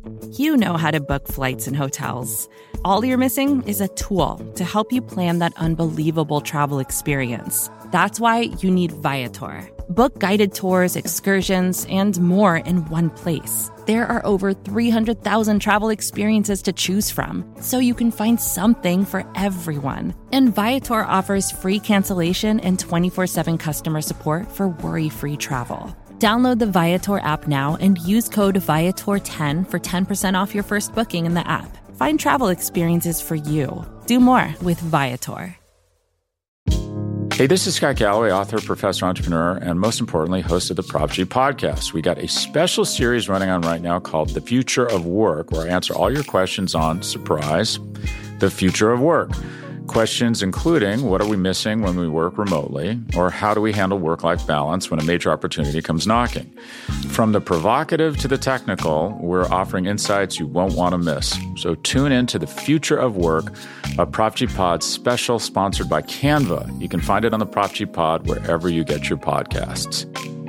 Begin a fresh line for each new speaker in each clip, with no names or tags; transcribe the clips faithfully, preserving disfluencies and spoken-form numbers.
You know how to book flights and hotels. All you're missing is a tool to help you plan that unbelievable travel experience. That's why you need Viator. Book guided tours, excursions, and more in one place. There are over three hundred thousand travel experiences to choose from, so you can find something for everyone. And Viator offers free cancellation and twenty-four seven customer support for worry-free travel. Download the Viator app now and use code Viator ten for ten percent off your first booking in the app. Find travel experiences for you. Do more with Viator.
Hey, this is Scott Galloway, author, professor, entrepreneur, and most importantly, host of the Prop G podcast. We got a special series running on right now called The Future of Work, where I answer all your questions on, surprise, the future of work. Questions including, what are we missing when we work remotely? Or how do we handle work-life balance when a major opportunity comes knocking? From the provocative to the technical, we're offering insights you won't want to miss. So tune in to The Future of Work, a Prop G Pod special sponsored by Canva. You can find it on the Prop G Pod wherever you get your podcasts.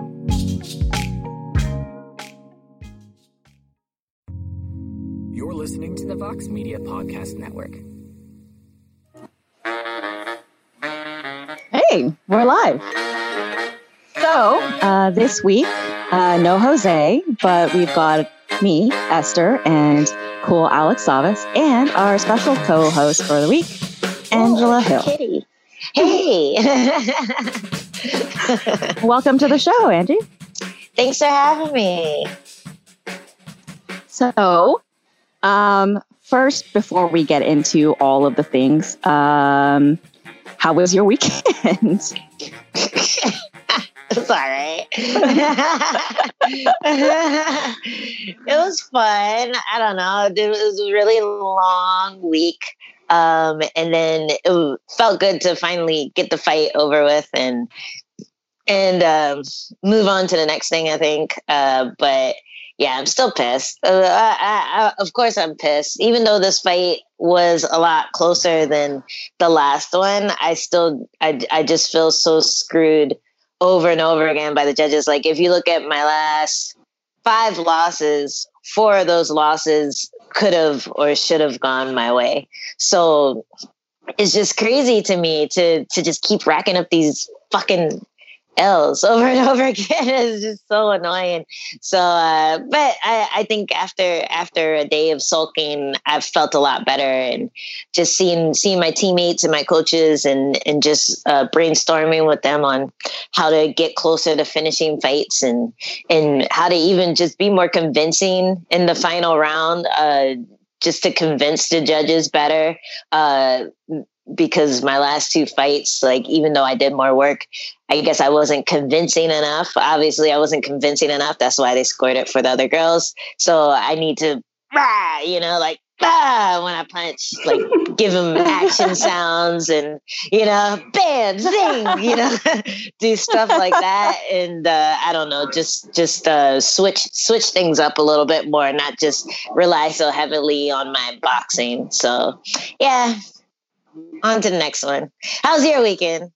You're listening to the Vox Media Podcast Network.
Hey, we're live. So uh, this week, uh, no Jose, but we've got me, Esther, and cool Alex Savas, and our special co-host for the week, Angela
oh,
Hill.
Kitty. Hey.
Welcome to the show, Angie.
Thanks for having me.
So, um, first, before we get into all of the things, um, how was your weekend?
It's all right. It was fun. I don't know. It was a really long week. Um, and then it felt good to finally get the fight over with and and um, move on to the next thing, I think. Uh, but yeah, I'm still pissed. Uh, I, I, of course I'm pissed. Even though this fight was a lot closer than the last one, I still, I, I just feel so screwed over and over again by the judges. Like, if you look at my last five losses, four of those losses could have or should have gone my way. So it's just crazy to me to, to just keep racking up these fucking L's over and over again. It's just so annoying. So, uh, but I, I think after after a day of sulking, I've felt a lot better, and just seeing seeing my teammates and my coaches, and and just uh, brainstorming with them on how to get closer to finishing fights, and and how to even just be more convincing in the final round, uh, just to convince the judges better. Uh, because my last two fights, like, even though I did more work, I guess I wasn't convincing enough. Obviously, I wasn't convincing enough. That's why they scored it for the other girls. So I need to, rah, you know, like, ah, when I punch, like, give them action sounds and, you know, bam, zing, you know, do stuff like that. And uh, I don't know, just just uh, switch switch things up a little bit more, not just rely so heavily on my boxing. So, yeah. On to the next one. How's your weekend?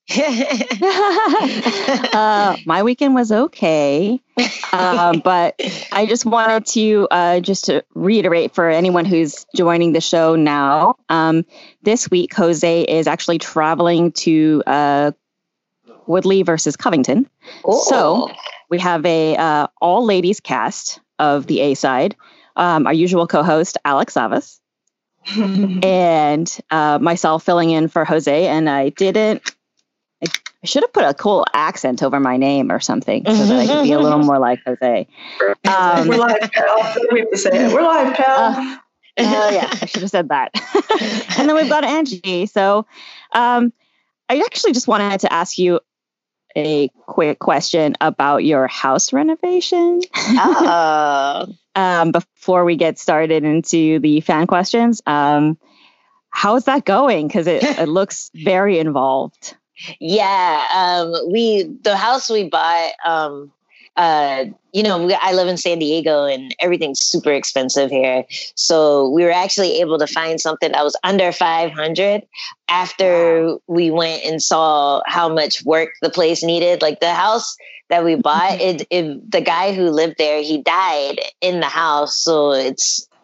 uh, my weekend was okay, uh, but I just wanted to uh, just to reiterate for anyone who's joining the show now. Um, this week, Jose is actually traveling to uh, Woodley versus Covington. Ooh. So we have a uh, all ladies cast of the A side. Um, our usual co-host, Alex Savas. and uh, myself filling in for Jose, and I didn't. I, I should have put a cool accent over my name or something so that I could be a little more like Jose.
Um, We're live, pal. We have to say it. We're live, pal.
Uh, uh, yeah, I should have said that. And then we've got Angie. So, um, I actually just wanted to ask you a quick question about your house renovation.
Oh.
Um, before we get started into the fan questions, um, how's that going? Because it, it looks very involved.
Yeah, um, we the house we bought. Um, uh, you know, we, I live in San Diego, and everything's super expensive here. So we were actually able to find something that was under five hundred after wow. we went and saw how much work the place needed. Like, the house that we bought, it, it the guy who lived there, he died in the house, so it's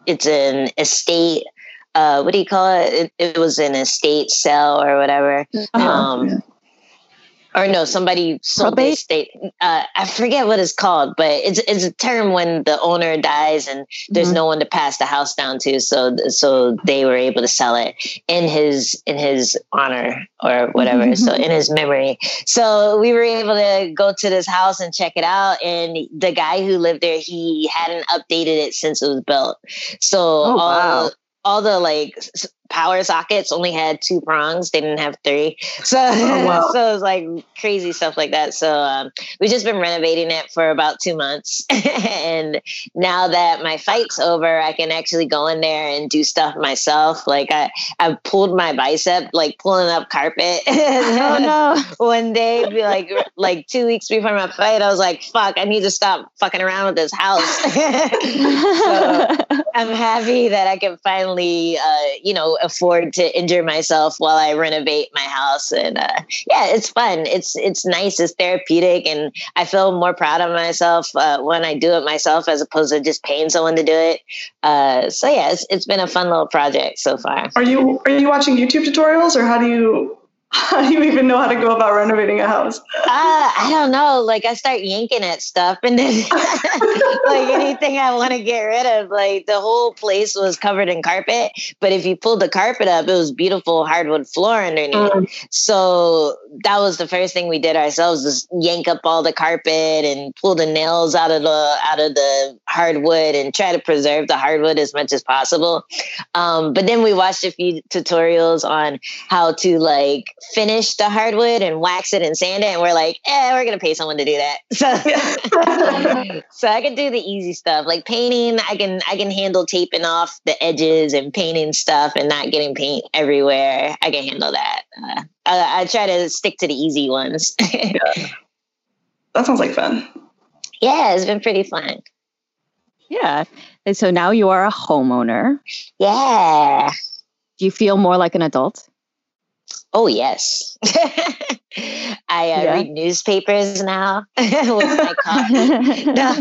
it's an estate. Uh, what do you call it? It, it was an estate sale or whatever.
Uh-huh.
Um,
Yeah.
Or no, somebody sold the
Probate?
estate. Uh, I forget what it's called, but it's it's a term when the owner dies and there's
Mhm.
no one to pass the house down to. So so they were able to sell it in his in his honor or whatever. So in his memory. So we were able to go to this house and check it out. And the guy who lived there, he hadn't updated it since it was built. So
Oh,
all
wow.
all the like s- power sockets only had two prongs. They didn't have three. So,
wow.
so it was like crazy stuff like that. So um, we've just been renovating it for about two months. And now that my fight's over, I can actually go in there and do stuff myself. Like I, I pulled my bicep, like pulling up carpet.
Oh no.
One day, be like like two weeks before my fight, I was like, "Fuck! I need to stop fucking around with this house." So I'm happy that I can finally, uh, you know, afford to injure myself while I renovate my house, and uh, yeah, it's fun. It's it's nice. It's therapeutic, and I feel more proud of myself uh, when I do it myself as opposed to just paying someone to do it. Uh, so yeah, it's it's been a fun little project so far.
Are you are you watching YouTube tutorials, or how do you how do you even know how to go about renovating a house?
Uh, I don't know. Like I start yanking at stuff, and then like anything I want to get rid of. Like the whole place was covered in carpet, but if you pulled the carpet up, it was beautiful hardwood floor underneath.
Um,
So that was the first thing we did ourselves: was yank up all the carpet and pull the nails out of the out of the hardwood and try to preserve the hardwood as much as possible. Um, but then we watched a few tutorials on how to like finish the hardwood and wax it and sand it, and we're like, eh, we're gonna pay someone to do that. So, so I can do the easy stuff like painting. I can I can handle taping off the edges and painting stuff and not getting paint everywhere. I can handle that. Uh, I, I try to stick to the easy ones.
that sounds like fun.
Yeah, it's been pretty fun.
Yeah. And so now you are a homeowner.
Yeah.
Do you feel more like an adult?
Oh, yes. I uh,
Yeah.
read newspapers now with my coffee. No.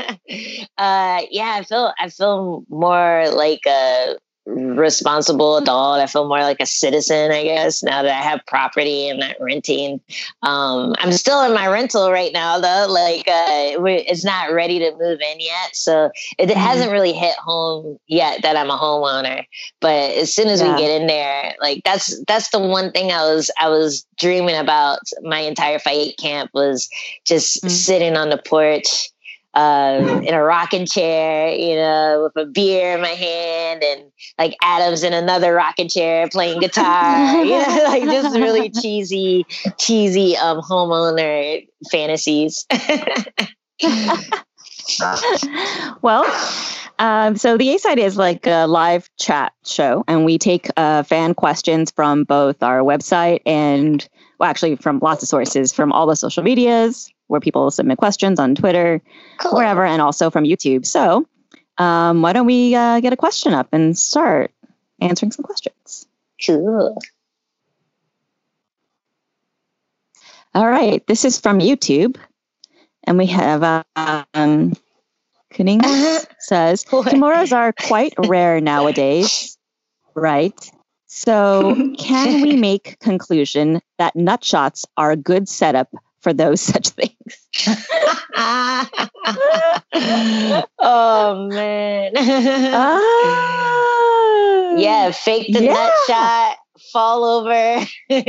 uh, yeah, I feel I feel more like a responsible adult. I feel more like a citizen, I guess, now that I have property and not renting. Um, I'm still in my rental right now, though. Like, uh, we- it's not ready to move in yet, so it
Mhm.
hasn't really hit home yet that I'm a homeowner. But as soon as
Yeah.
we get in there, like that's that's the one thing I was I was dreaming about my entire fight camp was just
Mm.
sitting on the porch uh, in a rocking chair, you know, with a beer in my hand, and like Adam's in another rocking chair playing guitar, you know, like just really cheesy, cheesy um, homeowner fantasies.
Well, um, so the A-Side is like a live chat show, and we take uh, fan questions from both our website and, well, actually from lots of sources, from all the social medias where people submit questions on Twitter,
Cool.
wherever, and also from YouTube. So um, why don't we uh, get a question up and start answering some questions?
Cool.
All right, this is from YouTube, and we have uh, um, Kuning says,
What?
Kimuras are quite rare nowadays, right? So can we make conclusion that nut shots are a good setup for those such things?
Oh man.
Ah,
Yeah, fake the
Yeah.
nut shot, fall over,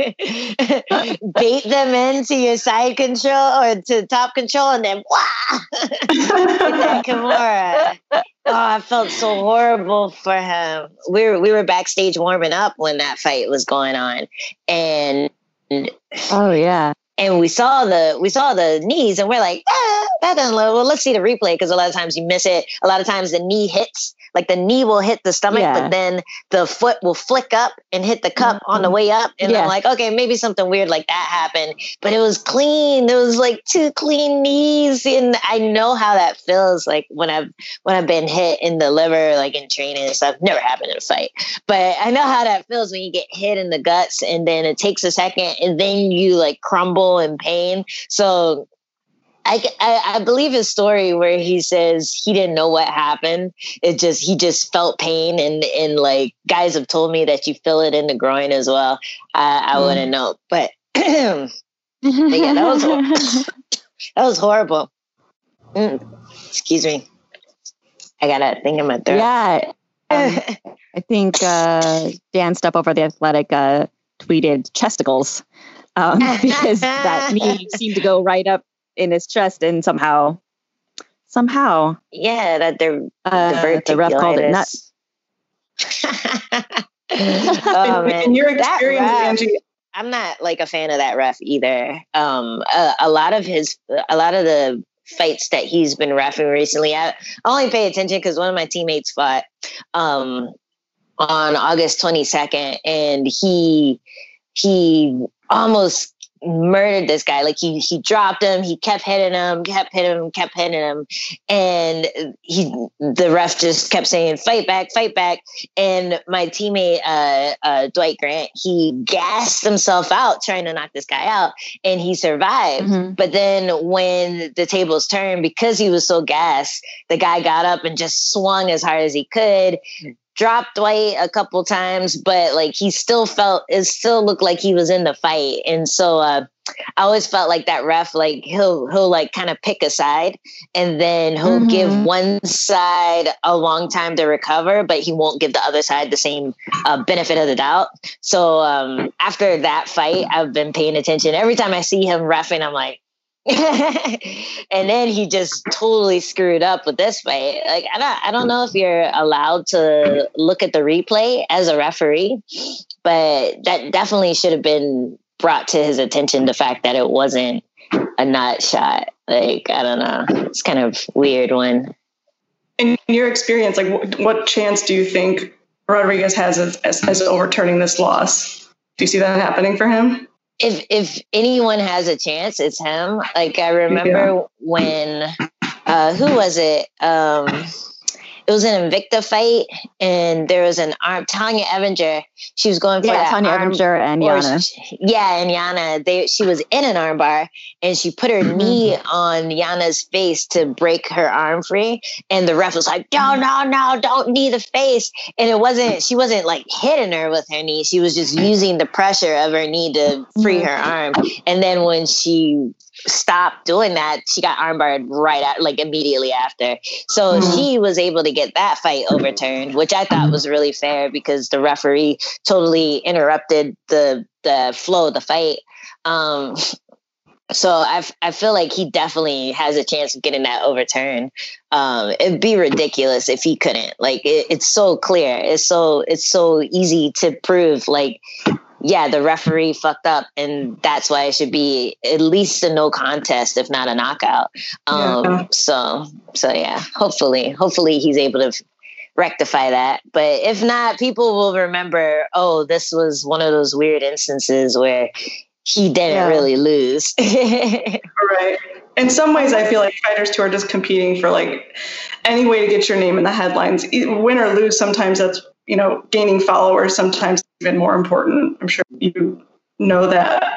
bait them into your side control or to top control, and then wah! Hit that Kimura. Oh, I felt so horrible for him. We were we were backstage warming up when that fight was going on, and
Oh yeah.
and we saw the we saw the knees, and we're like, ah, that doesn't look well. Let's see the replay, because a lot of times you miss it. A lot of times the knee hits, like the knee will hit the stomach,
Yeah.
but then the foot will flick up and hit the cup on the way up. And
Yeah.
I'm like, okay, maybe something weird like that happened, but it was clean. There was like two clean knees, and I know how that feels. Like when I've when I've been hit in the liver, like in training and stuff. Never happened in a fight, but I know how that feels when you get hit in the guts, and then it takes a second, and then you like crumble in pain. So I, I, I believe his story where he says he didn't know what happened. It just, he just felt pain. And, and like guys have told me that you feel it in the groin as well. I, I mm. wouldn't know, but, but yeah, that was, that was horrible. Mm. Excuse me. I got a thing in my throat.
Yeah. Um, I think uh, Dan Step Over the Athletic uh, tweeted chesticles um, because that knee seemed to go right up in his chest, and somehow, somehow,
yeah, that they're
uh, the ref called it nuts.
Oh, man.
In your experience,
ref,
Angie,
I'm not like a fan of that ref either. Um, a, a lot of his, a lot of the fights that he's been reffing recently, I only pay attention because one of my teammates fought um, on August twenty-second, and he he almost murdered this guy. Like he he dropped him, he kept hitting him, kept hitting him, kept hitting him, and he the ref just kept saying fight back, fight back. And my teammate uh, uh, Dwight Grant, he gassed himself out trying to knock this guy out, and he survived. Mm-hmm. But then when the tables turned, because he was so gassed, the guy got up and just swung as hard as he could. Dropped Dwight a couple times, but like he still felt, it still looked like he was in the fight. And so uh, I always felt like that ref, like he'll, he'll like kind of pick a side, and then he'll mm-hmm. give one side a long time to recover, but he won't give the other side the same uh, benefit of the doubt. So um, after that fight, I've been paying attention. Every time I see him reffing, I'm like, and then he just totally screwed up with this fight. Like I don't, I don't know if you're allowed to look at the replay as a referee, but that definitely should have been brought to his attention. The fact that it wasn't a nut shot, like I don't know, it's kind of weird one.
In your experience, like what, what chance do you think Rodriguez has as, as, as overturning this loss? Do you see that happening for him?
If if anyone has a chance, it's him. Like I remember yeah. when, uh, who was it? Um, it was an Invicta fight, and there was an arm. Tanya Evinger. She was going for
yeah,
that
Tanya
arm,
Evinger and Yana.
She, yeah, and Yana. They she was in an armbar, and she put her mm-hmm. knee on Yana's face to break her arm free. And the ref was like, "No, no, no! Don't knee the face." And it wasn't. She wasn't like hitting her with her knee. She was just using the pressure of her knee to free her arm. And then when she stopped doing that, she got armbarred right at like immediately after. So mm-hmm. she was able to get that fight overturned, which I thought was really fair because the referee totally interrupted the the flow of the fight. Um, so I I feel like he definitely has a chance of getting that overturned. Um, it'd be ridiculous if he couldn't. Like it, it's so clear. It's so it's so easy to prove. Like. Yeah, the referee fucked up, and that's why it should be at least a no contest, if not a knockout. Um, yeah. So, so yeah, hopefully, hopefully he's able to rectify that. But if not, people will remember, oh, this was one of those weird instances where he didn't yeah. really lose.
Right. In some ways, I feel like fighters who are just competing for like any way to get your name in the headlines, win or lose, sometimes that's, you know, gaining followers, sometimes even more important. I'm sure you know that.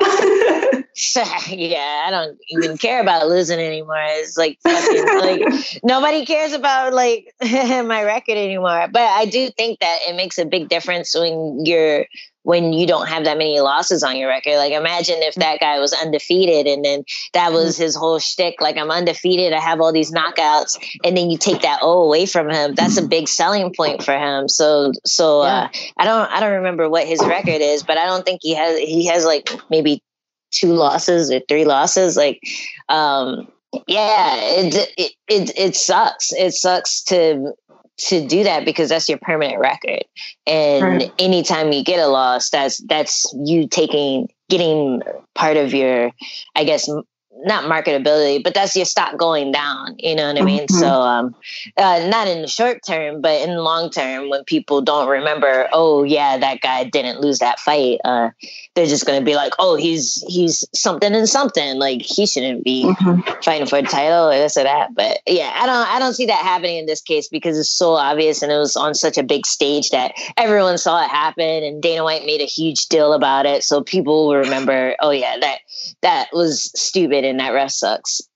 Yeah, I don't even care about losing anymore. It's like fucking like nobody cares about like my record anymore. But I do think that it makes a big difference when you're when you don't have that many losses on your record. Like imagine if that guy was undefeated and then that was his whole shtick. Like I'm undefeated, I have all these knockouts, and then you take that O away from him. That's a big selling point for him. So so uh, I don't I don't remember what his record is, but I don't think he has he has like maybe two losses or three losses. Like um, yeah, it, it it it sucks. It sucks to. to do that because that's your permanent record. And right. anytime you get a loss, that's, that's you taking, getting part of your, I guess, not marketability, but that's your stock going down. You know what I mean? Mm-hmm. So, um, uh, not in the short term, but in the long term, when people don't remember, oh yeah, that guy didn't lose that fight. Uh, they're just going to be like, oh, he's, he's something and something. Like he shouldn't be mm-hmm. fighting for a title or this or that. But yeah, I don't, I don't see that happening in this case because it's so obvious and it was on such a big stage that everyone saw it happen, and Dana White made a huge deal about it. So people will remember, oh yeah, that, that was stupid and that ref sucks.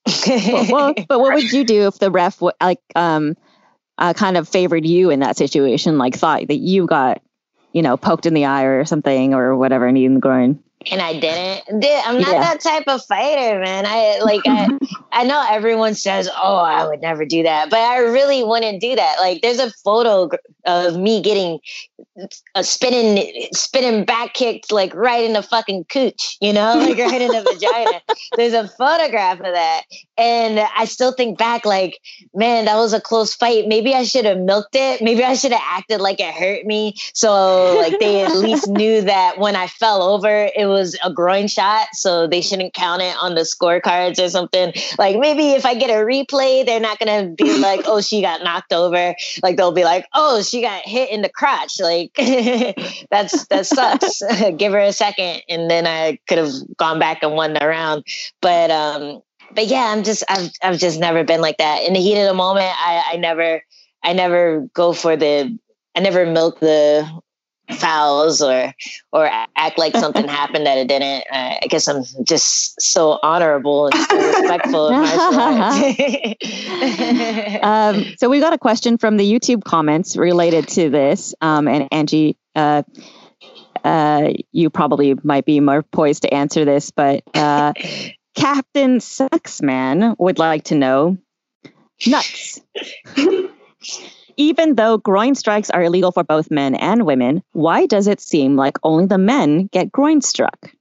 well, well, but what would you do if the ref w- like um uh, kind of favored you in that situation, like thought that you got, you know, poked in the eye or something or whatever, knee in the groin?
And I didn't. Dude, I'm not
Yeah.
that type of fighter, man. I like I I know everyone says, "Oh, I would never do that," but I really wouldn't do that. Like, there's a photo of me getting a spinning spinning back kicked like right in the fucking cooch, you know, like right in the vagina. There's a photograph of that, and I still think back, like, man, that was a close fight. Maybe I should have milked it. Maybe I should have acted like it hurt me, so like they at least knew that when I fell over, it was a groin shot, so they shouldn't count it on the scorecards or something. Like, maybe if I get a replay, they're not gonna be like, "Oh, she got knocked over." Like, they'll be like, "Oh, she got hit in the crotch." Like, that's that sucks. Give her a second, and then I could have gone back and won the round. But um, but yeah, I'm just I've I've just never been like that. In the heat of the moment, I I never I never go for the I never milk the fouls or or act like something happened that it didn't. Uh, I guess I'm just so honorable and so respectful of my
um, so we got a question from the YouTube comments related to this. Um, and Angie, uh, uh, you probably might be more poised to answer this, but uh, Captain Sucksman would like to know, nuts. Even though groin strikes are illegal for both men and women, why does it seem like only the men get groin struck?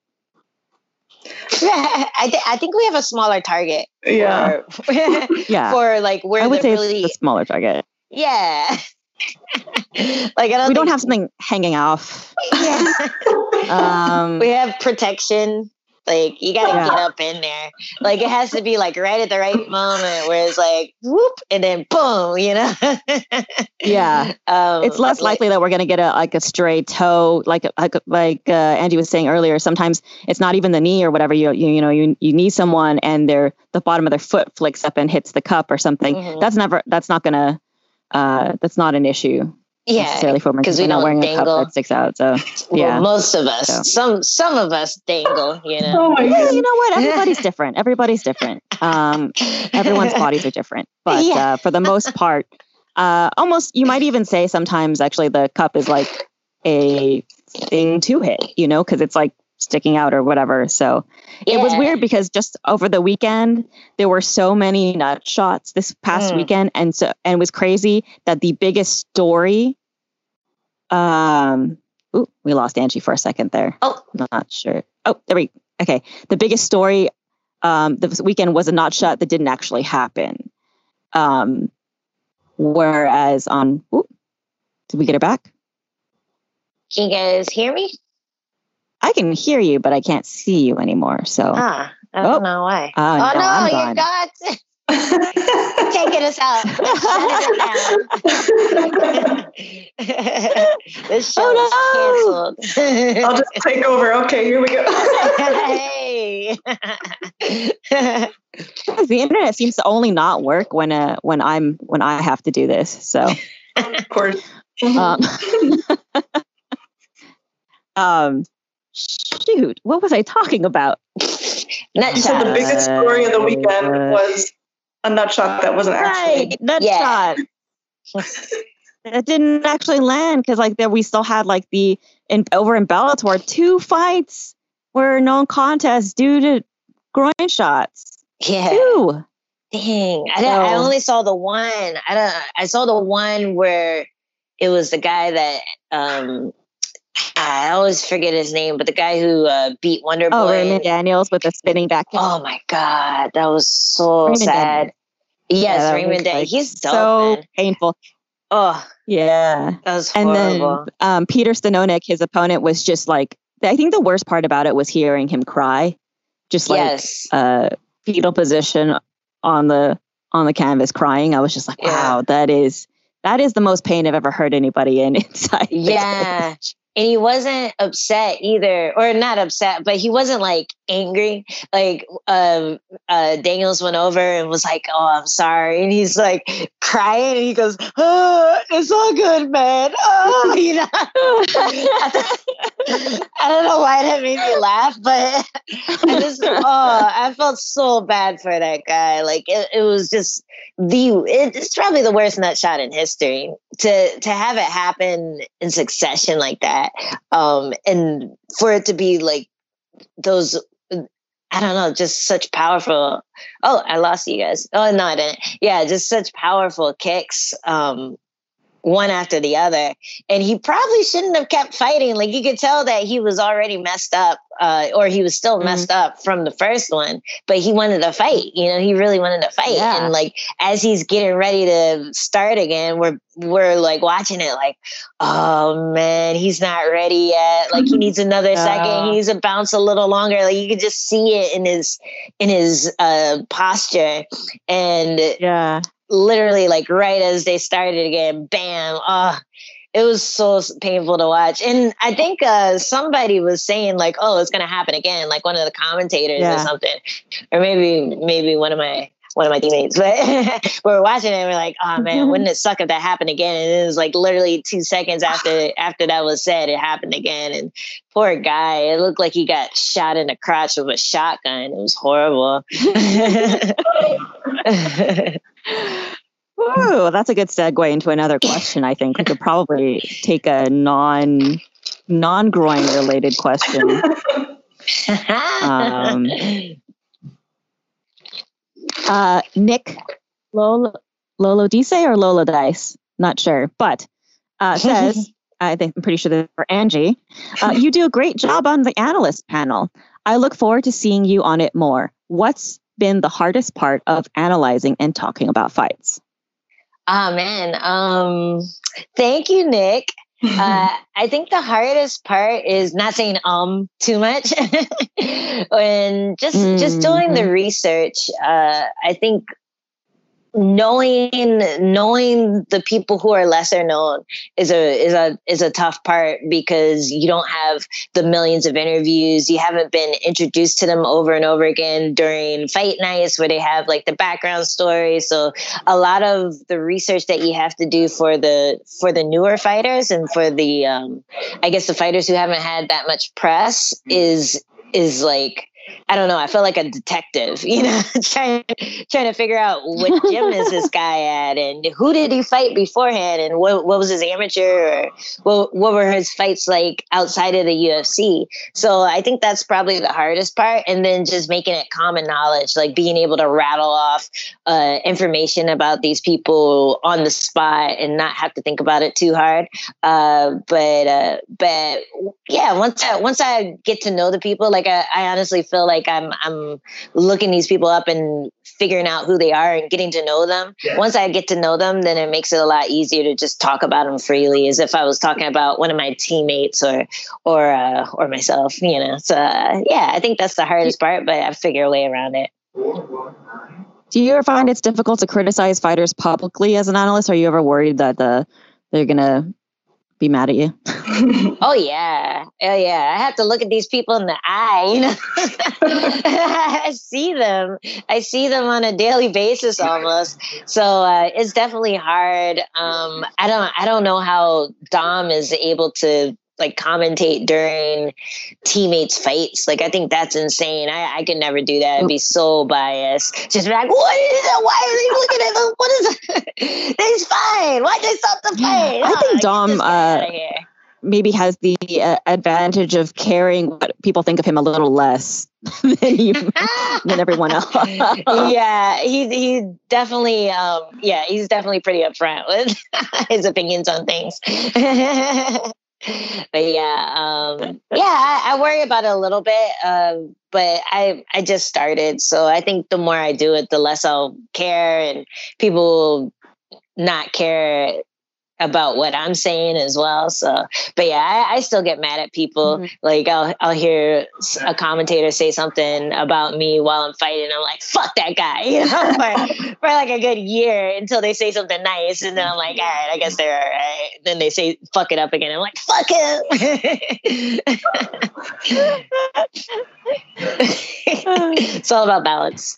I, th- I think we have a smaller target.
Yeah.
For,
yeah.
For like where
I would
the
say
really
it's the smaller target.
Yeah. Like, I don't
we don't
think...
have something hanging off.
Yeah.
um,
we have protection. Like, you gotta
yeah.
get up in there. Like, it has to be like right at the right moment where it's like whoop and then boom, you know?
Yeah.
Um,
it's less
like,
likely that we're going to get a like a stray toe, like like like uh, Angie was saying earlier. Sometimes it's not even the knee or whatever. You you, you know you you knee someone and their the bottom of their foot flicks up and hits the cup or something. Mm-hmm. That's never that's not gonna uh, that's not an issue.
Yeah,
necessarily for
because we
not
don't
wearing
dangle.
a cup that sticks out. So
well,
yeah,
most of us,
so.
some some of us dangle. You know.
Oh my
yeah,
God.
you know what? Everybody's different. Everybody's different. Um, everyone's bodies are different, but
Yeah.
uh, for the most part, uh, almost you might even say sometimes actually the cup is like a thing to hit. You know, because it's like sticking out or whatever. So
Yeah.
it was weird because just over the weekend there were so many nut shots this past
Mm.
weekend, and so and it was crazy that the biggest story. Um, ooh, we lost Angie for a second there.
Oh,
Not sure. Oh, there we. Okay, the biggest story um this weekend was a nut shot that didn't actually happen. Um, whereas on, ooh, did we get it back?
can you guys hear me?
I can hear you, but I can't see you anymore. So
Ah, I don't
Oh.
know why.
Uh,
oh
no,
no,
I'm
you're
gone.
not taking us out. Shut it down. This show
Oh,
is canceled.
I'll just take over. Okay, here we go.
Hey.
the internet seems to only not work when uh when I'm when I have to do this. So
Of course.
um, um shoot, what was I talking about?
Nut
You said the
shot.
biggest story of the weekend
Uh,
was a nut shot that wasn't actually.
Right, nut
Yeah.
shot. It didn't actually land because like there we still had like the in over in Bellator two fights were non-contest due to groin shots.
Yeah.
Two.
Dang. I, don't- I
So-
only saw the one. I don't I saw the one where it was the guy that um I always forget his name, but the guy who uh, beat Wonder
Oh,
Boy.
Raymond Daniels with the spinning back.
Oh my God, that was so
Raymond
sad.
Daniels.
Yes,
Yeah, that
Raymond
was,
Daniels.
like,
He's dope,
so
man.
painful.
Oh,
Yeah.
that was
And
horrible.
then um, Peter Stanonik, his opponent, was just like, I think the worst part about it was hearing him cry, just like
yes.
uh, fetal position on the on the canvas crying. I was just like,
Yeah.
wow, that is that is the most pain I've ever heard anybody in inside. the
Yeah.
cage.
And he wasn't upset either, or not upset, but he wasn't like angry. Like um, uh, Daniels went over and was like, "Oh, I'm sorry," and he's like crying, and he goes, "Oh, it's all good, man." Oh, you know. I, thought, I don't know why that made me laugh, but I just, oh, I felt so bad for that guy. Like it, it was just the, it, it's probably the worst nut shot in history to, to have it happen in succession like that. Um, and for it to be like those, I don't know, just such powerful. Oh, I lost you guys. Oh, no, I didn't. Yeah, just such powerful kicks. Um, one after the other. And he probably shouldn't have kept fighting. Like you could tell that he was already messed up, uh, or he was still messed mm-hmm. up from the first one, but he wanted to fight, you know, he really wanted to fight. Yeah. And like, as he's getting ready to start again, we're, we're like watching it like, oh man, he's not ready yet. Like he needs another uh, second. He needs to bounce a little longer. Like you could just see it in his, in his, uh, posture. And
yeah.
literally like right as they started again, bam. Oh, it was so painful to watch. And I think uh, somebody was saying like, oh, it's going to happen again. Like one of the commentators yeah. or something, or maybe, maybe one of my, one of my teammates, but we were watching it and we're like, oh man, wouldn't it suck if that happened again? And it was like literally two seconds after, after that was said, it happened again. And poor guy, it looked like he got shot in the crotch with a shotgun. It was horrible.
Ooh, that's a good segue into another question. I think we could probably take a non non groin related question. Um, uh, Nick Lolo Lolo Dice or Lola Dice, not sure, but uh, says I think I'm pretty sure that for Angie, uh, you do a great job on the analyst panel. I look forward to seeing you on it more. What's been the hardest part of analyzing and talking about fights?
Oh man, um, thank you, Nick. Uh, I think the hardest part is not saying um too much, and just mm-hmm. just doing the research. Uh, I think knowing knowing the people who are lesser known is a is a is a tough part because you don't have the millions of interviews. You haven't been introduced to them over and over again during fight nights where they have like the background story. So a lot of the research that you have to do for the for the newer fighters and for the um, I guess the fighters who haven't had that much press is is like, I don't know. I feel like a detective, you know, trying trying to figure out what gym is this guy at, and who did he fight beforehand, and what what was his amateur, or what what were his fights like outside of the U F C. So I think that's probably the hardest part, and then just making it common knowledge, like being able to rattle off uh, information about these people on the spot and not have to think about it too hard. Uh, but uh, but yeah, once I, once I get to know the people, like I, I honestly feel like I'm I'm looking these people up and figuring out who they are and getting to know them. Yeah. Once I get to know them, then it makes it a lot easier to just talk about them freely, as if I was talking about one of my teammates or or uh, or myself. You know, so uh, yeah, I think that's the hardest part, but I figure a way around it.
Do you ever find it's difficult to criticize fighters publicly as an analyst? Are you ever worried that the they're gonna be mad at you?
Oh yeah. Oh yeah. I have to look at these people in the eye, you know. I see them. I see them on a daily basis almost. So uh, it's definitely hard. Um, I don't I don't know how Dom is able to like commentate during teammates' fights. Like, I think that's insane. I, I could never do that. I'd be so biased. Just be like, what is it? Why are they looking at them? What is it? He's fine. Why'd they stop the fight?
Yeah, I think oh, Dom uh, maybe has the uh, advantage of caring what people think of him a little less than you, than everyone else.
Yeah, he he definitely, um, yeah, he's definitely pretty upfront with his opinions on things. But yeah, um, yeah, I, I worry about it a little bit, uh, but I I just started, so I think the more I do it, the less I'll care, and people will not care about what I'm saying as well. So, but yeah, I, I still get mad at people. Mm-hmm. Like I'll I'll hear a commentator say something about me while I'm fighting. I'm like, fuck that guy, you know, for, for like a good year until they say something nice, and then I'm like, all right, I guess they're all right. Then they say fuck it up again. I'm like, fuck him. It's all about balance.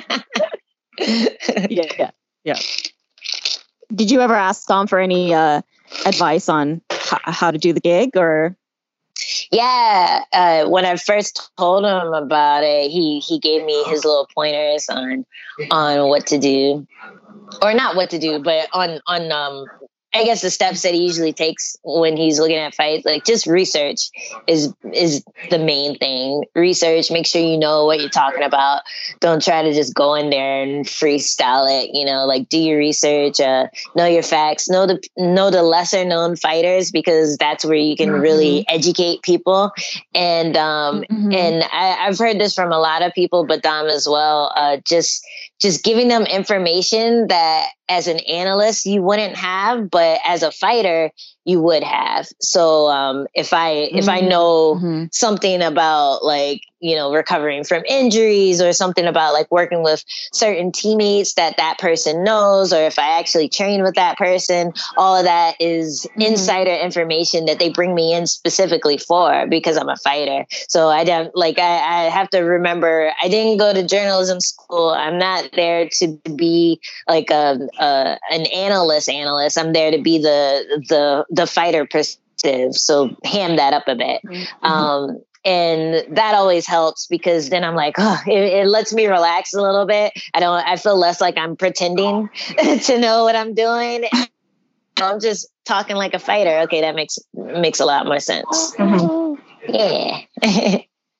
yeah, yeah, yeah. Did you ever ask Dom for any uh, advice on h- how to do the gig, or?
Yeah, uh, when I first told him about it, he he gave me his little pointers on on what to do, or not what to do, but on on um I guess the steps that he usually takes when he's looking at fights. Like, just research is is the main thing. Research, make sure you know what you're talking about. Don't try to just go in there and freestyle it. You know, like, do your research, uh, know your facts, know the know the lesser known fighters, because that's where you can mm-hmm. really educate people. And um mm-hmm. and I, I've heard this from a lot of people, but Dom as well. Uh, just just giving them information that as an analyst you wouldn't have, but as a fighter you would have. So um, if I if mm-hmm. I know mm-hmm. something about, like, you know, recovering from injuries, or something about like working with certain teammates that that person knows, or if I actually train with that person, all of that is mm-hmm. insider information that they bring me in specifically for, because I'm a fighter. So I don't like I, I have to remember, I didn't go to journalism school. I'm not there to be like a, a an analyst analyst. I'm there to be the the the fighter perspective. So ham that up a bit. Mm-hmm. Um, and that always helps, because then I'm like, oh, it, it lets me relax a little bit. I don't, I feel less like I'm pretending to know what I'm doing. I'm just talking like a fighter. Okay. That makes, makes a lot more sense. Mm-hmm. Yeah.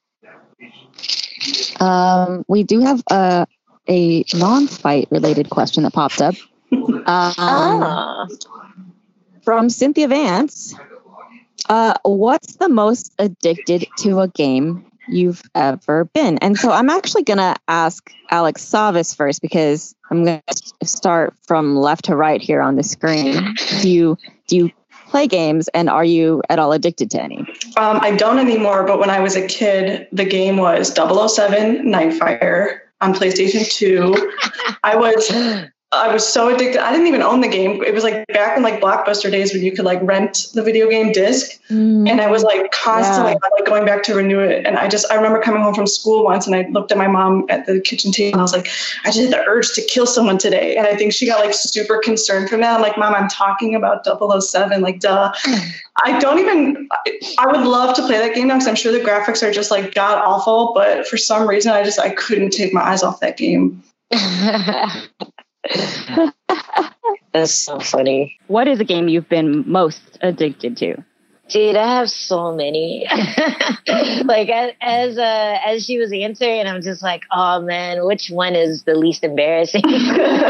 um, we do have a, a non-fight related question that popped up. Um, ah. From Cynthia Vance. Uh, what's the most addicted to a game you've ever been? And so I'm actually going to ask Alex Savas first, because I'm going to start from left to right here on the screen. Do you do you play games, and are you at all addicted to any?
Um, I don't anymore, but when I was a kid, the game was double oh seven Nightfire on PlayStation two. I was... I was so addicted. I didn't even own the game. It was like back in like Blockbuster days when you could like rent the video game disc. Mm. And I was like constantly yeah. like going back to renew it. And I just, I remember coming home from school once and I looked at my mom at the kitchen table and I was like, I just had the urge to kill someone today. And I think she got like super concerned from that. I'm like, Mom, I'm talking about double oh seven. Like, duh. I don't even, I would love to play that game now, because I'm sure the graphics are just like god awful. But for some reason, I just, I couldn't take my eyes off that game.
That's so funny.
What is a game you've been most addicted to?
Dude, I have so many. Like, as as, uh, as she was answering, I'm just like, oh man, which one is the least embarrassing? um,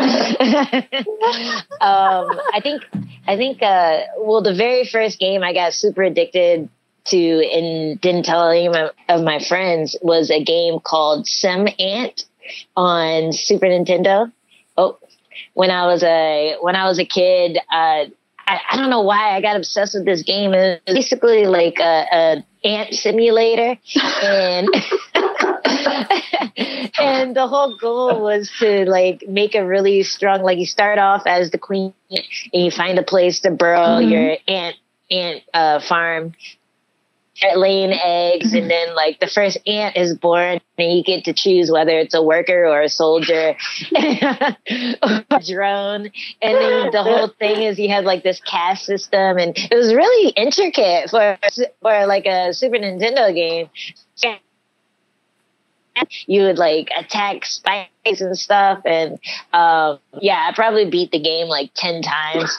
I think, I think, uh, well, the very first game I got super addicted to and didn't tell any of my, of my friends was a game called Sim Ant on Super Nintendo. Oh, when I was a when I was a kid, uh, I, I don't know why I got obsessed with this game. It was basically like a, a ant simulator, and and the whole goal was to like make a really strong. Like, you start off as the queen, and you find a place to burrow mm-hmm. your ant ant uh, farm. Laying eggs, and then like the first ant is born, and you get to choose whether it's a worker or a soldier or a drone. And then the whole thing is you have like this caste system, and it was really intricate for for like a Super Nintendo game. You would like attack spikes and stuff, and um, yeah, I probably beat the game like ten times.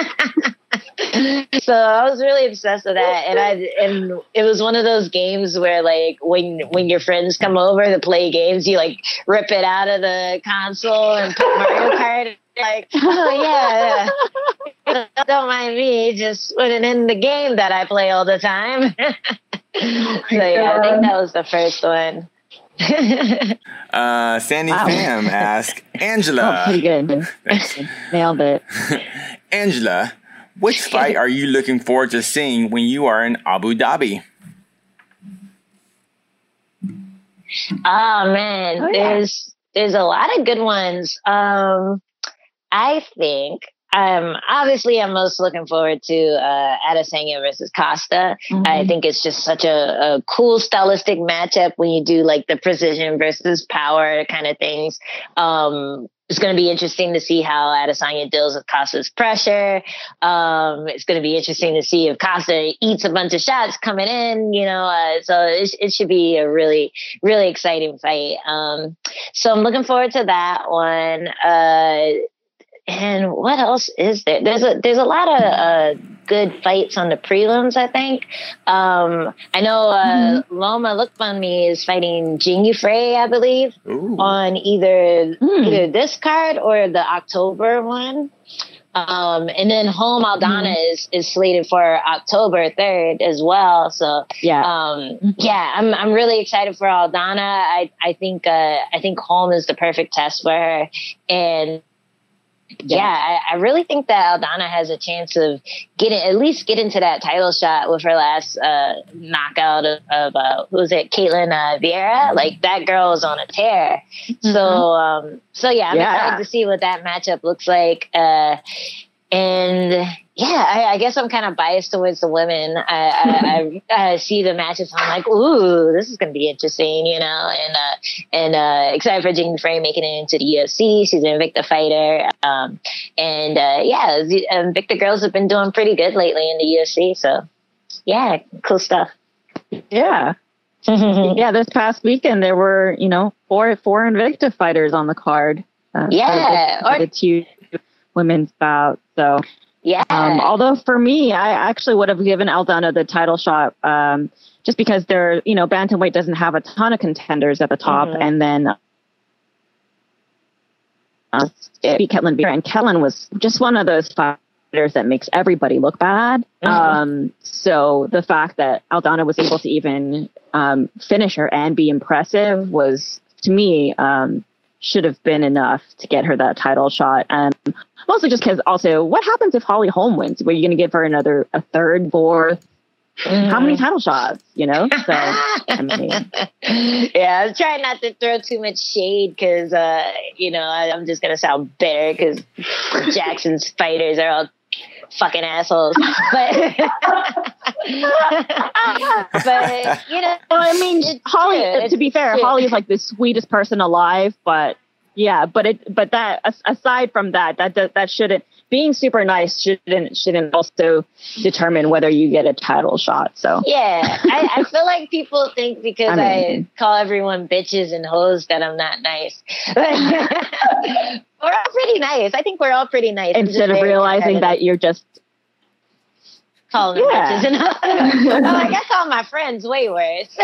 So I was really obsessed with that, and I and it was one of those games where like when when your friends come over to play games, you like rip it out of the console and put Mario Kart. Like, oh yeah, yeah. Don't mind me just putting in the game that I play all the time. So yeah, I think that was the first one.
uh, Sandy wow. Pham asked Angela.
Oh, pretty good. Nailed it.
Angela, which fight are you looking forward to seeing when you are in Abu Dhabi?
Oh man, oh, yeah. there's there's a lot of good ones. Um, I think um, obviously I'm most looking forward to uh, Adesanya versus Costa. Mm-hmm. I think it's just such a, a cool stylistic matchup when you do like the precision versus power kind of things. Um, it's going to be interesting to see how Adesanya deals with Costa's pressure. Um, it's going to be interesting to see if Costa eats a bunch of shots coming in, you know, uh, so it, it should be a really, really exciting fight. Um, so I'm looking forward to that one. Uh, and what else is there? There's a, there's a lot of, uh, good fights on the prelims, I think. Um, I know uh, mm-hmm. Loma Lookmanmi is fighting Jingy Frey, I believe, Ooh. on either mm. either this card or the October one. Um, and then Home Aldana mm. is, is slated for October third as well. So yeah, um, yeah, I'm I'm really excited for Aldana. I I think uh, I think Home is the perfect test for her, and yeah, I, I really think that Aldana has a chance of getting, at least get into that title shot with her last uh, knockout of, of uh, who was it, Caitlin uh, Vieira? Like, that girl is on a tear. Mm-hmm. So, um, so yeah, I'm yeah. excited to see what that matchup looks like. Uh, and yeah, I, I guess I'm kind of biased towards the women. I, I, I, I see the matches. I'm like, ooh, this is going to be interesting, you know, and, uh, and, uh, excited for Jingy Frey making it into the U F C. She's an Invicta fighter. Um, and, uh, yeah, the Invicta girls have been doing pretty good lately in the U F C. So yeah, cool stuff.
Yeah. yeah. This past weekend, there were, you know, four, four Invicta fighters on the card. Uh,
yeah.
For the, for the two women's bouts. So,
yeah.
Um, although for me, I actually would have given Aldana the title shot, um, just because they're, you know, bantamweight doesn't have a ton of contenders at the top, mm-hmm. and then uh, beat Ketlin Vieira, and Ketlin was just one of those fighters that makes everybody look bad. Mm-hmm. Um, so the fact that Aldana was able to even um, finish her and be impressive was, to me, um, should have been enough to get her that title shot. And mostly just because also, what happens if Holly Holm wins? Were you going to give her another, a third, fourth? Mm. How many title shots, you know? So, I mean.
Yeah, I'm trying not to throw too much shade because, uh, you know, I, I'm just going to sound bitter because Jackson's fighters are all fucking assholes. But, but you know,
well, I mean, Holly, true. to be fair, Holly is like the sweetest person alive, but yeah, but it, but that, aside from that, that, that, that shouldn't, being super nice shouldn't, shouldn't also determine whether you get a title shot. So
yeah, I, I feel like people think because I, mean, I call everyone bitches and hoes that I'm not nice. We're all pretty nice. I think we're all pretty nice.
Instead of realizing that you're just
calling them yeah. bitches and hoes. Oh, I guess all my friends way worse.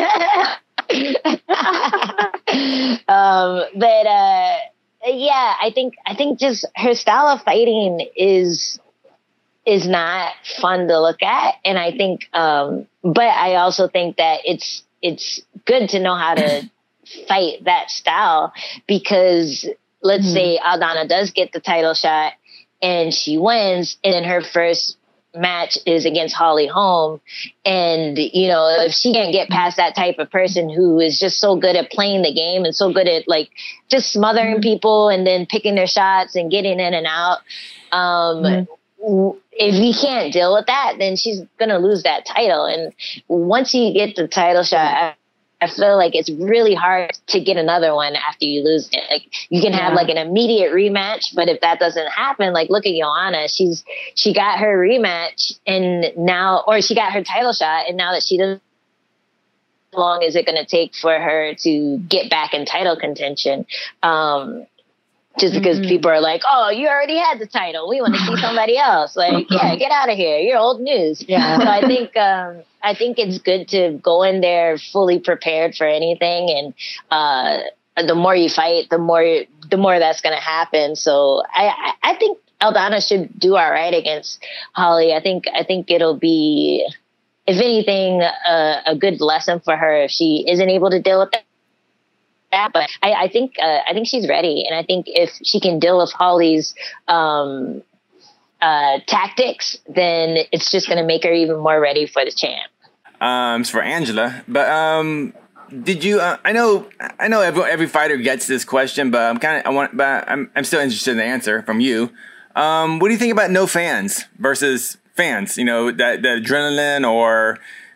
um, but uh, yeah, I think I think just her style of fighting is is not fun to look at, and I think, um, but I also think that it's it's good to know how to fight that style because let's mm-hmm. say Aldana does get the title shot and she wins, and then her first match is against Holly Holm, and you know, if she can't get past that type of person who is just so good at playing the game and so good at like just smothering mm-hmm. people and then picking their shots and getting in and out, um mm-hmm. if you can't deal with that, then she's gonna lose that title. And once you get the title shot, I feel like it's really hard to get another one after you lose it. Like you can have yeah. like an immediate rematch, but if that doesn't happen, like look at Joanna, she's she got her rematch and now, or she got her title shot, and now that she doesn't, how long is it going to take for her to get back in title contention? Um, just because mm-hmm. people are like, oh, you already had the title. We want to see somebody else. Like, yeah, get out of here. You're old news. Yeah. So I think um, I think it's good to go in there fully prepared for anything. And uh, the more you fight, the more the more that's going to happen. So I, I think Aldana should do all right against Holly. I think I think it'll be, if anything, uh, a good lesson for her if she isn't able to deal with that. That, but I, I think uh, I think she's ready, and I think if she can deal with Holly's um, uh, tactics, then it's just going to make her even more ready for the champ.
Um, it's for Angela, but um, did you? Uh, I know, I know, every every fighter gets this question, but I'm kind of I want, but I'm I'm still interested in the answer from you. Um, what do you think about no fans versus fans? You know, that the adrenaline or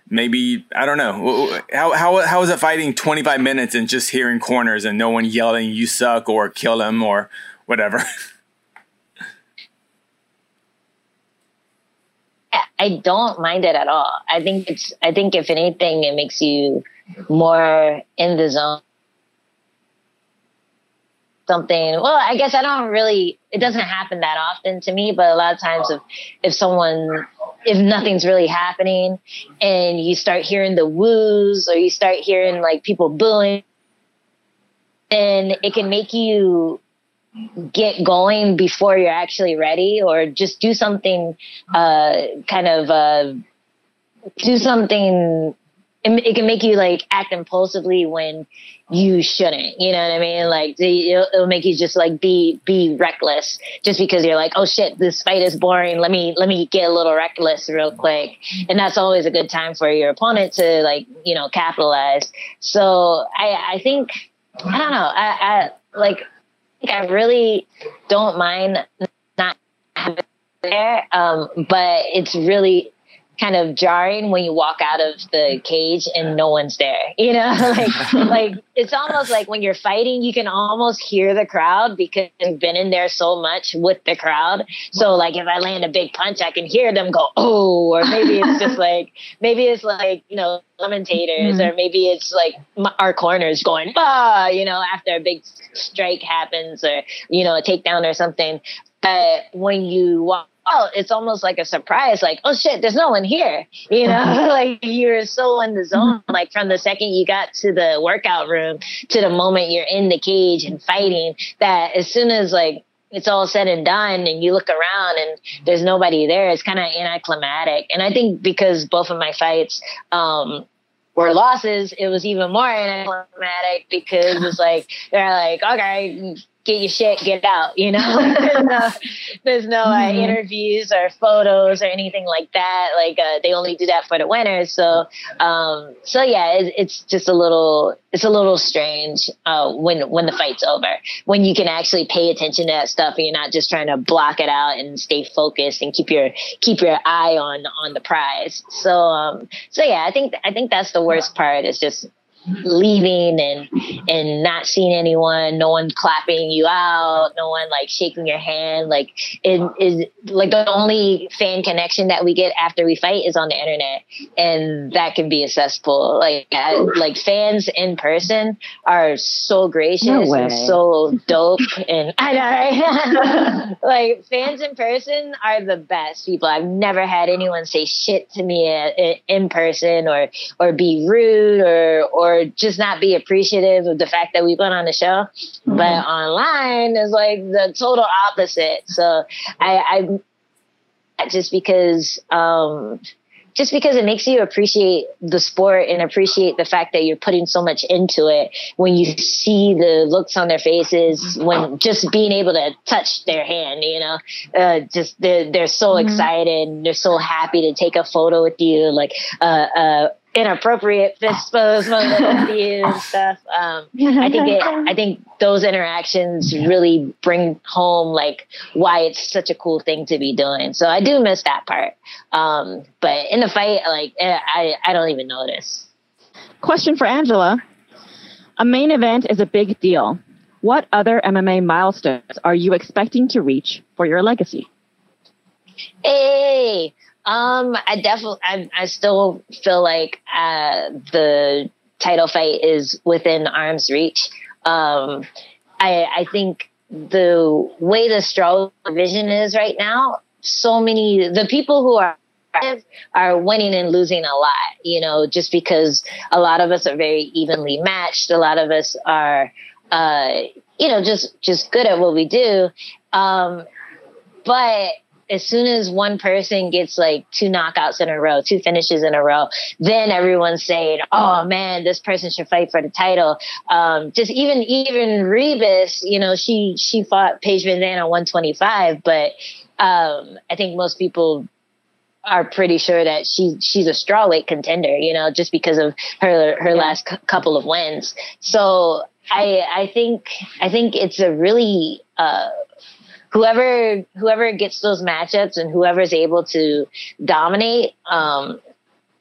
maybe, I don't know. How, how, how is it fighting twenty-five minutes and just hearing corners and no one yelling, you suck or kill him or whatever?
I don't mind it at all. I think it's, I think if anything, it makes you more in the zone. Something, well, I guess I don't really, it doesn't happen that often to me, but a lot of times if, if someone, if nothing's really happening and you start hearing the woos or you start hearing like people booing, then it can make you get going before you're actually ready, or just do something, uh, kind of, uh, do something. It, it can make you like act impulsively when you shouldn't, you know what I mean? Like the, it'll, it'll make you just like be, be reckless just because you're like, oh shit, this fight is boring. Let me, let me get a little reckless real quick. And that's always a good time for your opponent to like, you know, capitalize. So I, I think, I don't know. I, I like, I really don't mind not having it there. Um, but it's really kind of jarring when you walk out of the cage and no one's there, you know, like, like it's almost like when you're fighting, you can almost hear the crowd because you've been in there so much with the crowd. So like if I land a big punch, I can hear them go, oh, or maybe it's just like, maybe it's like, you know, commentators, mm-hmm. or maybe it's like our corners going, ah, you know, after a big strike happens or, you know, a takedown or something. But when you walk, oh, it's almost like a surprise, like, oh shit, there's no one here, you know, like you're so in the zone, like from the second you got to the workout room to the moment you're in the cage and fighting, that as soon as like it's all said and done and you look around and there's nobody there, it's kind of anticlimactic. And I think because both of my fights, um, were losses, it was even more anticlimactic because it's like, they're like, okay, get your shit, get out, you know? there's no, there's no uh, interviews or photos or anything like that. Like, uh, they only do that for the winners. So, um, so yeah, it, it's just a little, it's a little strange, uh, when, when the fight's over, when you can actually pay attention to that stuff and you're not just trying to block it out and stay focused and keep your, keep your eye on, on the prize. So, um, so yeah, I think, I think that's the worst part, is just leaving and and not seeing anyone, no one clapping you out, no one like shaking your hand. Like it is like the only fan connection that we get after we fight is on the internet, and that can be a cesspool. Like uh, like fans in person are so gracious
No
and so dope, and I know, right? Like fans in person are the best people. I've never had anyone say shit to me uh, in person or or be rude or or Or just not be appreciative of the fact that we went on the show. Mm-hmm. But online is like the total opposite. So I, I just because, um, just because it makes you appreciate the sport and appreciate the fact that you're putting so much into it, when you see the looks on their faces, when just being able to touch their hand, you know, uh, just they're, they're so mm-hmm. excited and they're so happy to take a photo with you, like, uh, uh, inappropriate fist pose with you and stuff. Um, I think it, I think those interactions really bring home like why it's such a cool thing to be doing. So I do miss that part. Um, but in the fight, like I, I don't even notice.
Question for Angela. A main event is a big deal. What other M M A milestones are you expecting to reach for your legacy?
Hey, Um, I definitely, I, I still feel like, uh, the title fight is within arm's reach. Um, I, I think the way the Struggle division is right now, so many, the people who are, are winning and losing a lot, you know, just because a lot of us are very evenly matched. A lot of us are, uh, you know, just, just good at what we do. Um, but as soon as one person gets like two knockouts in a row, two finishes in a row, then everyone's saying, oh man, this person should fight for the title. Um, just even, even Rebus, you know, she, she fought Paige Van Zandt on one twenty-five, but, um, I think most people are pretty sure that she, she's a strawweight contender, you know, just because of her, her last c- couple of wins. So I, I think, I think it's a really, uh, Whoever whoever gets those matchups and whoever's able to dominate, um,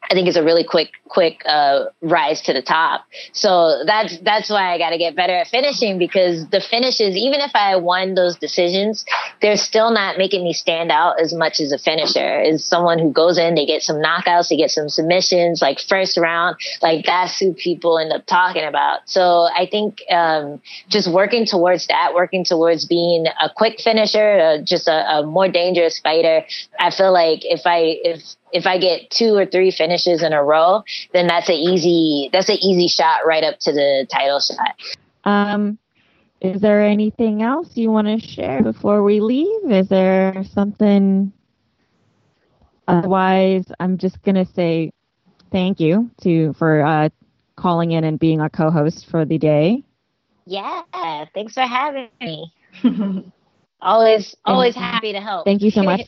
I think it's a really quick, quick uh, rise to the top. So that's that's why I got to get better at finishing, because the finishes, even if I won those decisions, they're still not making me stand out as much as a finisher. Is someone who goes in, they get some knockouts, they get some submissions, like first round, like that's who people end up talking about. So I think um, just working towards that, working towards being a quick finisher, uh, just a, a more dangerous fighter. I feel like if I if If I get two or three finishes in a row, then that's an easy that's an easy shot right up to the title shot.
Um, is there anything else you want to share before we leave? Is there something? Otherwise, I'm just gonna say thank you to for uh, calling in and being our co-host for the day.
Yeah, thanks for having me. always, always happy to help.
Thank you so much.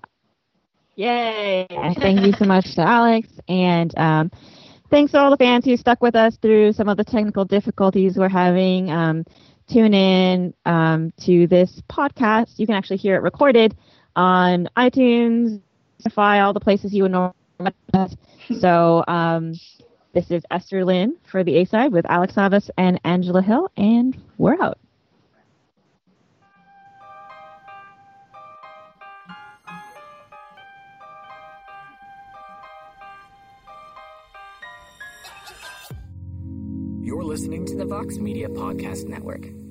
Yay! Thank you so much to Alex, and um, thanks to all the fans who stuck with us through some of the technical difficulties we're having. Um, tune in um, to this podcast. You can actually hear it recorded on iTunes, Spotify, all the places you would normally. So um, this is Esther Lynn for the A-Side with Alex Navas and Angela Hill, and we're out.
You're listening to the Vox Media Podcast Network.